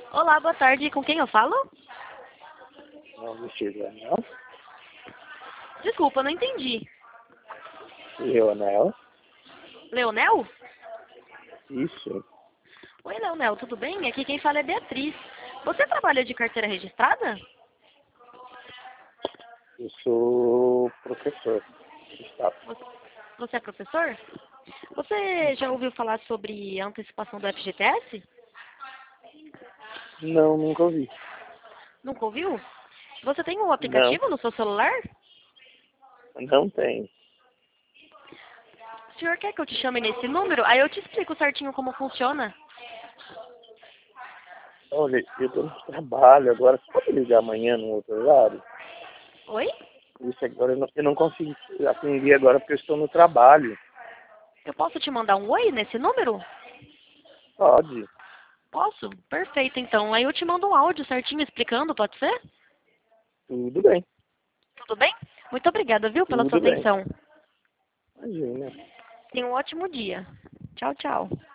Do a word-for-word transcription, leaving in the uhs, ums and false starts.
Olá, boa tarde. Com quem eu falo? Não, vestido anel. Desculpa, não entendi. Leonel. Leonel? Isso. Oi, Leonel, tudo bem? Aqui quem fala é Beatriz. Você trabalha de carteira registrada? Eu sou professor. Está. Você você é professor? Você já ouviu falar sobre a antecipação do F G T S? Não, nunca ouvi. Nunca ouviu? Você tem um Não, aplicativo no seu celular? não tem. O senhor quer que eu te chame nesse número? Aí eu te explico certinho como funciona. Olha, eu estou no trabalho agora. Você pode ligar amanhã no outro horário? Oi? Isso agora eu não, eu não consigo atender agora porque eu estou no trabalho. Eu posso te mandar um oi nesse número? Pode. Posso? Perfeito, então. Aí eu te mando um áudio certinho explicando, pode ser? Tudo bem. Tudo bem? Muito obrigada, viu, pela sua Tudo bem. atenção. Imagina. Tenha um ótimo dia. Tchau, tchau.